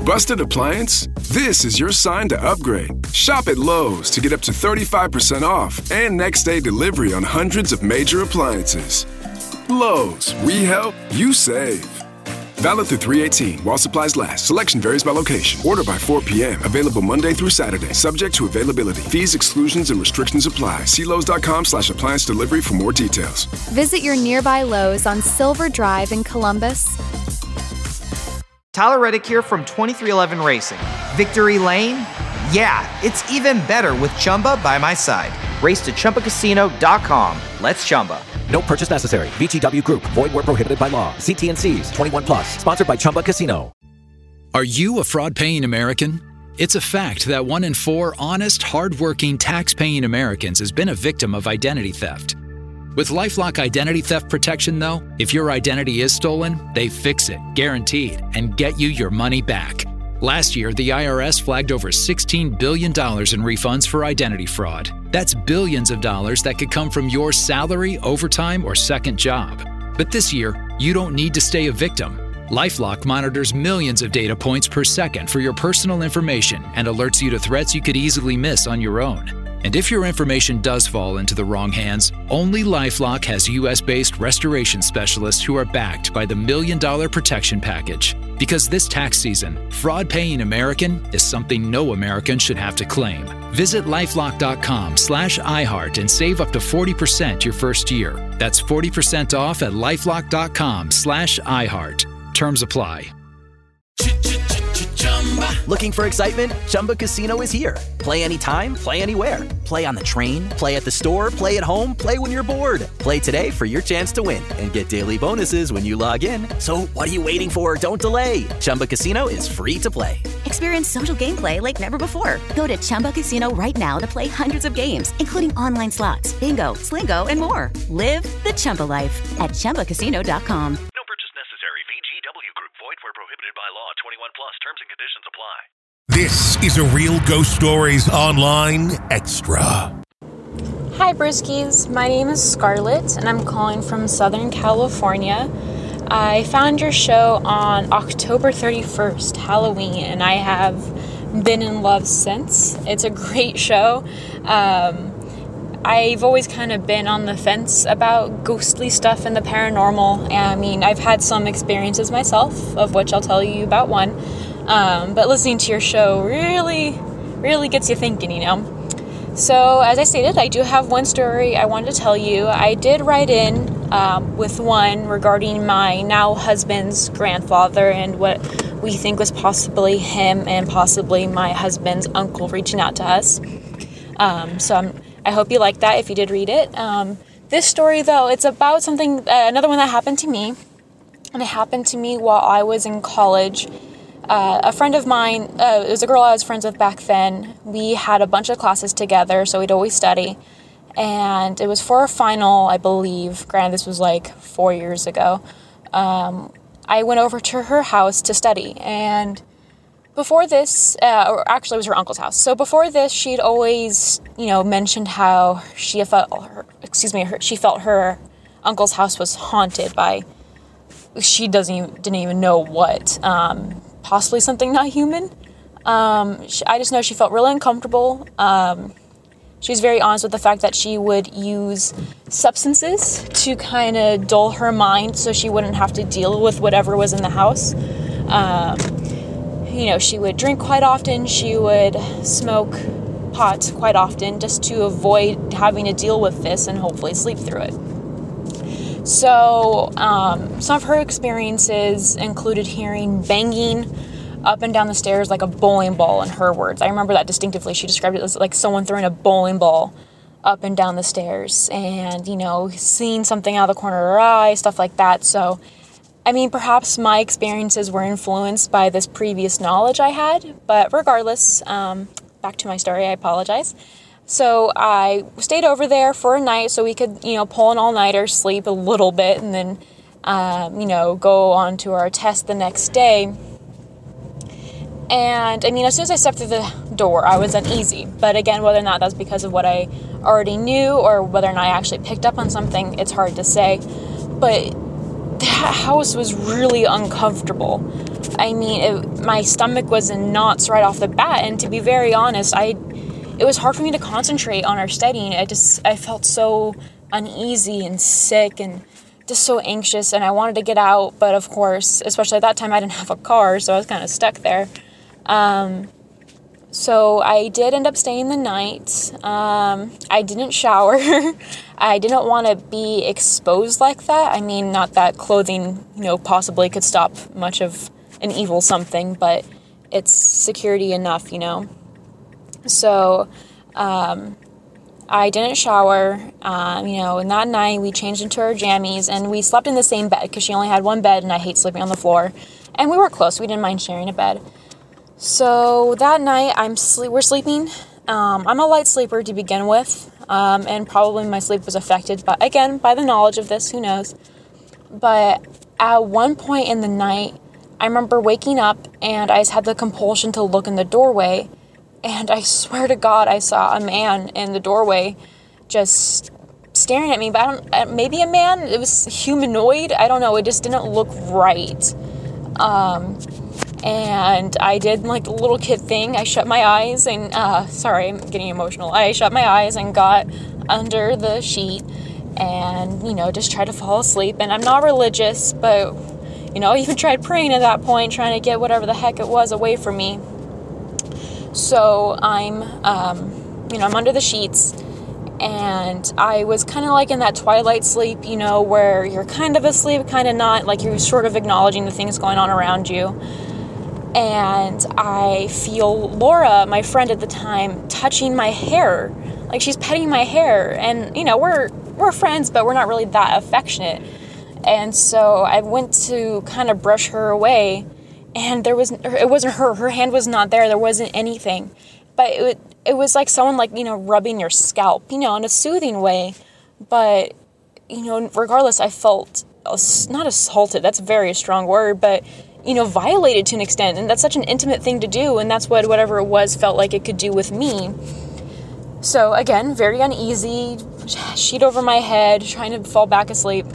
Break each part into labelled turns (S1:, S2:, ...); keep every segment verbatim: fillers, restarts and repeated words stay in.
S1: Busted appliance? This is your sign to upgrade. Shop at Lowe's to get up to thirty-five percent off and next day delivery on hundreds of major appliances. Lowe's, we help, you save. Valid through three eighteen while supplies last. Selection varies by location. Order by four p.m. Available Monday through Saturday. Subject to availability. Fees, exclusions, and restrictions apply. See Lowe's.com slash appliance delivery for more details.
S2: Visit your nearby Lowe's on Silver Drive in Columbus.
S3: Tyler Reddick here from twenty-three eleven Racing. Victory Lane? Yeah, it's even better with Chumba by my side. Race to Chumba Casino dot com. Let's Chumba.
S4: No purchase necessary. V G W Group. Void where prohibited by law. See T and C's. twenty-one plus. Sponsored by Chumba Casino.
S5: Are you a fraud-paying American? It's a fact that one in four honest, hard-working, tax-paying Americans has been a victim of identity theft. With LifeLock Identity Theft Protection, though, if your identity is stolen, they fix it, guaranteed, and get you your money back. Last year, the I R S flagged over sixteen billion dollars in refunds for identity fraud. That's billions of dollars that could come from your salary, overtime, or second job. But this year, you don't need to stay a victim. LifeLock monitors millions of data points per second for your personal information and alerts you to threats you could easily miss on your own. And if your information does fall into the wrong hands, only LifeLock has U S-based restoration specialists who are backed by the Million Dollar Protection Package. Because this tax season, fraud-paying American is something no American should have to claim. Visit LifeLock.com slash iHeart and save up to forty percent your first year. That's forty percent off at LifeLock.com slash iHeart. Terms apply.
S6: Looking for excitement? Chumba Casino is here. Play anytime, play anywhere. Play on the train, play at the store, play at home, play when you're bored. Play today for your chance to win and get daily bonuses when you log in. So what are you waiting for? Don't delay. Chumba Casino is free to play.
S7: Experience social gameplay like never before. Go to Chumba Casino right now to play hundreds of games, including online slots, bingo, Slingo, and more. Live the Chumba life at Chumba Casino dot com.
S8: Prohibited by law. Twenty-one plus. Terms and conditions apply.
S9: This is a Real Ghost Stories Online Extra.
S10: Hi Brewskis, my name is Scarlett and I'm calling from Southern California. I found your show on October thirty-first, Halloween, and I have been in love since. It's a great show. Um, I've always kind of been on the fence about ghostly stuff and the paranormal. I mean, I've had some experiences myself, of which I'll tell you about one. Um, but listening to your show really, really gets you thinking, you know. So, as I stated, I do have one story I wanted to tell you. I did write in um, with one regarding my now husband's grandfather and what we think was possibly him and possibly my husband's uncle reaching out to us. Um, so I'm I hope you like that if you did read it. Um, this story, though, it's about something, uh, another one that happened to me. And it happened to me while I was in college. Uh, a friend of mine, uh, it was a girl I was friends with back then. We had a bunch of classes together, so we'd always study. And it was for a final, I believe. Granted, this was like four years ago. Um, I went over to her house to study. And before this, uh, or actually it was her uncle's house. So before this, she'd always, you know, mentioned how she felt, her, excuse me, her, she felt her uncle's house was haunted by, she doesn't even, didn't even know what, um, possibly something not human. Um, she, I just know she felt really uncomfortable. Um, she was very honest with the fact that she would use substances to kind of dull her mind so she wouldn't have to deal with whatever was in the house. Um, You know, she would drink quite often. She would smoke pot quite often just to avoid having to deal with this and hopefully sleep through it. So um, some of her experiences included hearing banging up and down the stairs like a bowling ball, in her words. I remember that distinctively. She described it as like someone throwing a bowling ball up and down the stairs and, you know, seeing something out of the corner of her eye, stuff like that. So I mean, perhaps my experiences were influenced by this previous knowledge I had, but regardless, um, back to my story, I apologize. So I stayed over there for a night so we could, you know, pull an all-nighter, sleep a little bit, and then, um, you know, go on to our test the next day. And, I mean, as soon as I stepped through the door, I was uneasy. But again, whether or not that's because of what I already knew or whether or not I actually picked up on something, it's hard to say. But that house was really uncomfortable. I mean, it, my stomach was in knots right off the bat, and to be very honest, I it was hard for me to concentrate on our studying. I just I felt so uneasy and sick and just so anxious, and I wanted to get out, but of course, especially at that time, I didn't have a car, so I was kind of stuck there. Um, so I did end up staying the night. Um, I didn't shower. I didn't want to be exposed like that. I mean, not that clothing, you know, possibly could stop much of an evil something, but it's security enough, you know. So, um, I didn't shower, um, you know, and that night we changed into our jammies, and we slept in the same bed, because she only had one bed, and I hate sleeping on the floor, and we were close, we didn't mind sharing a bed. So that night, I'm sleep. we're sleeping. Um, I'm a light sleeper to begin with, um, and probably my sleep was affected, but again, by the knowledge of this, who knows. But at one point in the night, I remember waking up, and I just had the compulsion to look in the doorway, and I swear to God, I saw a man in the doorway just staring at me, but I don't, maybe a man, it was humanoid, I don't know, it just didn't look right. Um, and I did like the little kid thing, I shut my eyes and, uh, sorry, I'm getting emotional, I shut my eyes and got under the sheet and, you know, just tried to fall asleep, and I'm not religious, but, you know, I even tried praying at that point, trying to get whatever the heck it was away from me. So I'm, um, you know, I'm under the sheets, and I was kind of like in that twilight sleep, you know, where you're kind of asleep, kind of not, like you're sort of acknowledging the things going on around you. And I feel Laura, my friend at the time, touching my hair, like she's petting my hair, and, you know, we're, we're friends, but we're not really that affectionate. And so I went to kind of brush her away, and there was, it wasn't her, her hand was not there, there wasn't anything, but it, it was like someone, like, you know, rubbing your scalp, you know, in a soothing way, but, you know, regardless, I felt, not assaulted, that's a very strong word, but, you know, violated to an extent, and that's such an intimate thing to do, and that's what whatever it was felt like it could do with me. So, again, very uneasy, sheet over my head, trying to fall back asleep,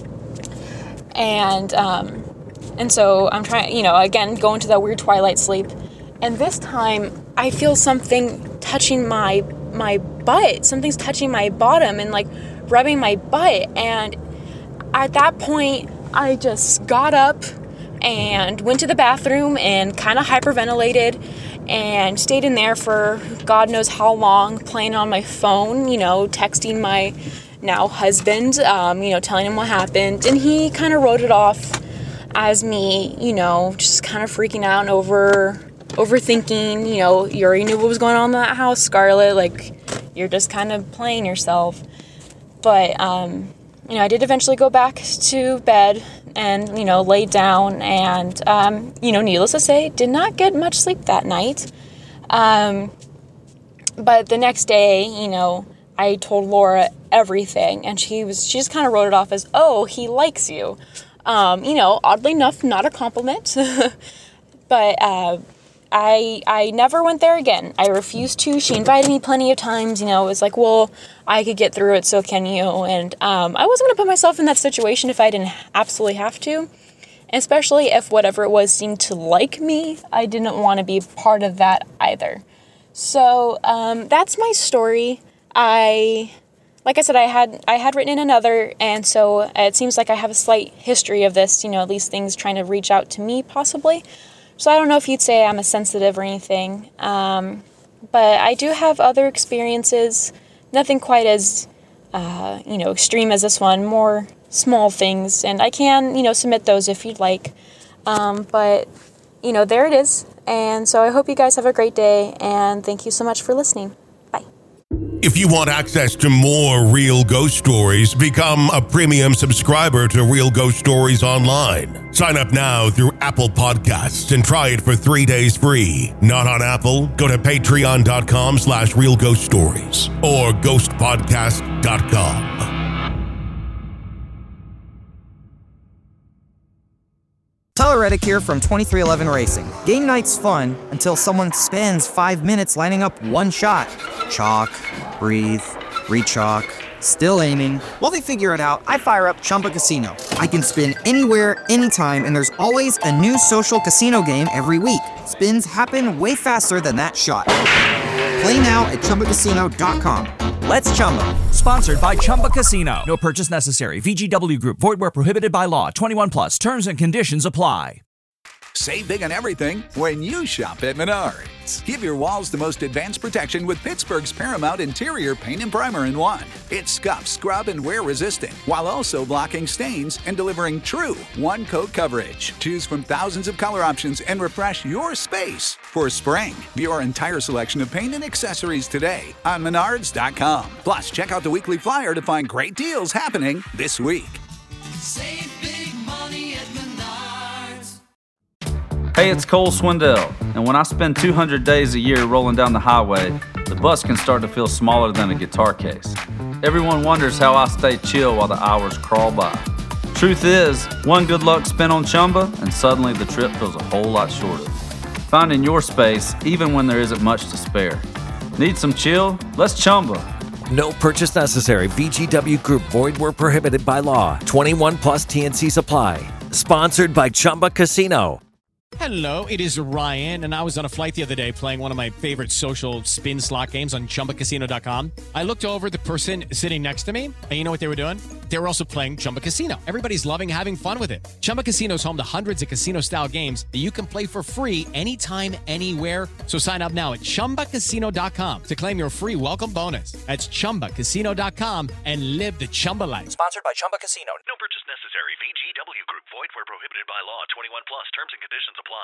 S10: and, um, and so I'm trying, you know, again, go into that weird twilight sleep, and this time, I feel something touching my, my butt, something's touching my bottom, and, like, rubbing my butt, and at that point, I just got up, and went to the bathroom and kind of hyperventilated and stayed in there for God knows how long, playing on my phone, you know, texting my now husband, um, you know, telling him what happened. And he kind of wrote it off as me, you know, just kind of freaking out and over, overthinking, you know, you already knew what was going on in that house, Scarlett, like, you're just kind of playing yourself. But, um, you know, I did eventually go back to bed and, you know, laid down and, um, you know, needless to say, did not get much sleep that night. Um, but the next day, you know, I told Laura everything, and she was, she just kind of wrote it off as, oh, he likes you. Um, you know, oddly enough, not a compliment, but, uh, I, I never went there again. I refused to. She invited me plenty of times, you know, it was like, well, I could get through it, so can you, and, um, I wasn't going to put myself in that situation if I didn't absolutely have to, and especially if whatever it was seemed to like me, I didn't want to be part of that either. So, um, that's my story. I, like I said, I had, I had written in another, and so it seems like I have a slight history of this, you know, at least things trying to reach out to me, possibly. So I don't know if you'd say I'm a sensitive or anything, um, but I do have other experiences, nothing quite as, uh, you know, extreme as this one, more small things, and I can, you know, submit those if you'd like, um, but, you know, there it is, and so I hope you guys have a great day, and thank you so much for listening.
S9: If you want access to more Real Ghost Stories, become a premium subscriber to Real Ghost Stories Online. Sign up now through Apple Podcasts and try it for three days free. Not on Apple? Go to patreon.com slash Real Ghost Stories or ghost podcast dot com.
S3: Tyler Reddick here from twenty-three eleven Racing. Game night's fun until someone spends five minutes lining up one shot. Chalk, breathe, re-chalk, Still aiming. While they figure it out, I fire up Chumba Casino. I can spin anywhere, anytime, and there's always a new social casino game every week. Spins happen way faster than that shot. Play now at Chumba Casino dot com. Let's Chumba.
S11: Sponsored by Chumba Casino. No purchase necessary. V G W Group. Void where prohibited by law. twenty-one plus. Terms and conditions apply.
S12: Save big on everything when you shop at Menards. Give your walls the most advanced protection with Pittsburgh's Paramount Interior Paint and Primer in one. It's scuff, scrub, and wear resistant, while also blocking stains and delivering true one-coat coverage. Choose from thousands of color options and refresh your space for spring. View our entire selection of paint and accessories today on Menards dot com. Plus, check out the weekly flyer to find great deals happening this week.
S13: Save big money at Menards.
S14: Hey, it's Cole Swindell, and when I spend two hundred days a year rolling down the highway, the bus can start to feel smaller than a guitar case. Everyone wonders how I stay chill while the hours crawl by. Truth is, one good luck spin on Chumba, and suddenly the trip feels a whole lot shorter. Finding your space, even when there isn't much to spare. Need some chill? Let's Chumba.
S4: No purchase necessary. V G W Group. Void where prohibited by law. twenty-one plus T N C supply. Sponsored by Chumba Casino.
S15: Hello, it is Ryan, and I was on a flight the other day playing one of my favorite social spin slot games on Chumba Casino dot com. I looked over at the person sitting next to me, and you know what they were doing? They were also playing Chumba Casino. Everybody's loving having fun with it. Chumba Casino is home to hundreds of casino-style games that you can play for free anytime, anywhere. So sign up now at Chumba Casino dot com to claim your free welcome bonus. That's Chumba Casino dot com and live the Chumba life.
S11: Sponsored by Chumba Casino.
S8: No purchase necessary. V G W Group. Void where prohibited by law. twenty-one plus. Terms and conditions apply.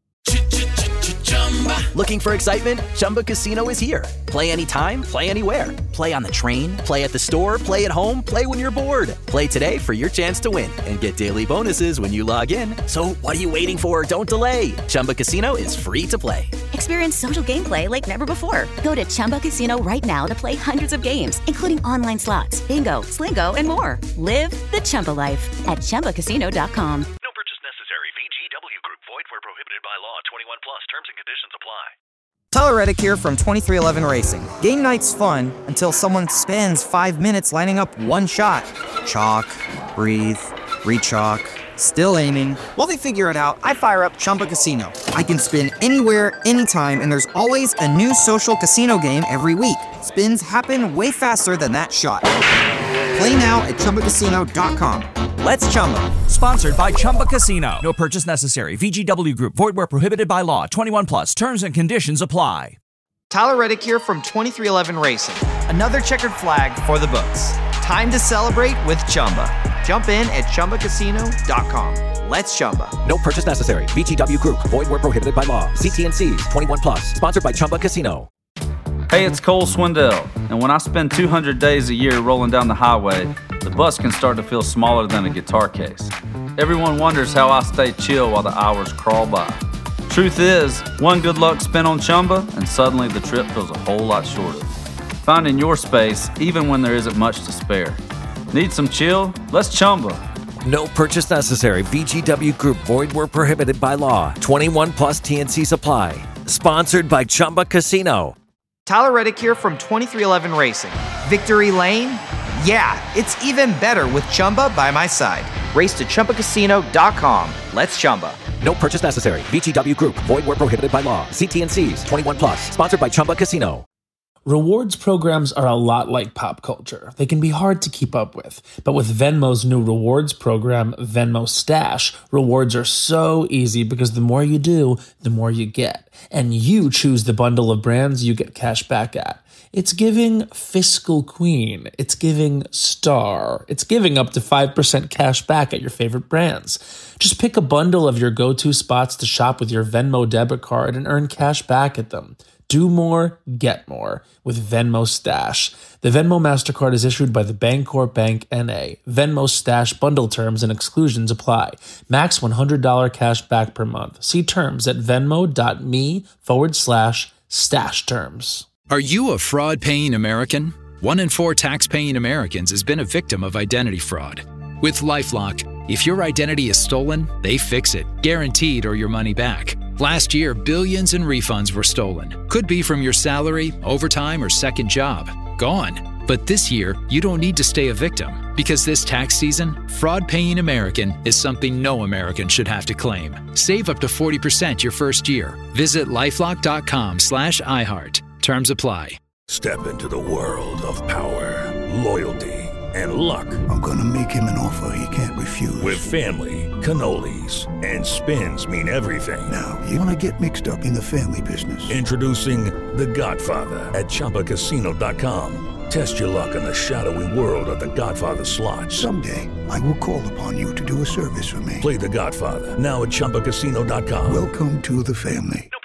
S6: Looking for excitement? Chumba Casino is here. Play anytime, play anywhere. Play on the train, play at the store, play at home, play when you're bored. Play today for your chance to win and get daily bonuses when you log in. So what are you waiting for? Don't delay. Chumba Casino is free to play.
S7: Experience social gameplay like never before. Go to Chumba Casino right now to play hundreds of games, including online slots, bingo, Slingo, and more. Live the Chumba life at Chumba Casino dot com.
S8: No purchase necessary. V G W Group. Void where prohibited by law. twenty-one plus. Terms and conditions apply.
S3: Tyler Reddick here from twenty-three eleven Racing. Game night's fun until someone spends five minutes lining up one shot. Chalk, breathe, re-chalk, still aiming. While they figure it out, I fire up Chumba Casino. I can spin anywhere, anytime, and there's always a new social casino game every week. Spins happen way faster than that shot. Play now at Chumba Casino dot com. Let's Chumba.
S11: Sponsored by Chumba Casino. No purchase necessary. V G W Group. Void where prohibited by law. twenty-one plus. Terms and conditions apply.
S3: Tyler Reddick here from twenty-three eleven Racing. Another checkered flag for the books. Time to celebrate with Chumba. Jump in at Chumba Casino dot com. Let's Chumba.
S4: No purchase necessary. V G W Group. Void where prohibited by law. See T N Cs. twenty-one plus. Sponsored by Chumba Casino.
S14: Hey, it's Cole Swindell, and when I spend two hundred days a year rolling down the highway, the bus can start to feel smaller than a guitar case. Everyone wonders how I stay chill while the hours crawl by. Truth is, one good luck spin on Chumba, and suddenly the trip feels a whole lot shorter. Finding your space, even when there isn't much to spare. Need some chill? Let's Chumba.
S4: No purchase necessary. V G W Group. Void where prohibited by law. twenty-one plus T N C supply. Sponsored by Chumba Casino.
S3: Tyler Reddick here from twenty-three eleven Racing. Victory Lane? Yeah, it's even better with Chumba by my side. Race to Chumba Casino dot com. Let's Chumba.
S4: No purchase necessary. V G W Group. Void where prohibited by law. See T N Cs. twenty-one plus. Sponsored by Chumba Casino.
S16: Rewards programs are a lot like pop culture. They can be hard to keep up with. But with Venmo's new rewards program, Venmo Stash, rewards are so easy because the more you do, the more you get. And you choose the bundle of brands you get cash back at. It's giving Fiscal Queen. It's giving Star. It's giving up to five percent cash back at your favorite brands. Just pick a bundle of your go-to spots to shop with your Venmo debit card and earn cash back at them. Do more, get more with Venmo Stash. The Venmo MasterCard is issued by the Bancorp Bank N A. Venmo Stash bundle terms and exclusions apply. Max one hundred dollars cash back per month. See terms at venmo.me forward slash stash terms.
S5: Are you a fraud-paying American? One in four tax-paying Americans has been a victim of identity fraud. With LifeLock, if your identity is stolen, they fix it, guaranteed or your money back. Last year, billions in refunds were stolen. Could be from your salary, overtime, or second job. Gone. But this year, you don't need to stay a victim, because this tax season, fraud paying American is something no American should have to claim. Save up to forty percent your first year. Visit lifelock.com slash iHeart. Terms apply.
S17: Step into the world of power, loyalty, and luck.
S18: I'm gonna make him an offer he can't refuse.
S17: With family, cannolis, and spins mean everything.
S18: Now, you wanna get mixed up in the family business.
S17: Introducing The Godfather at Chumba Casino dot com. Test your luck in the shadowy world of The Godfather slot.
S18: Someday, I will call upon you to do a service for me.
S17: Play The Godfather now at Chumba Casino dot com.
S18: Welcome to the family.
S8: No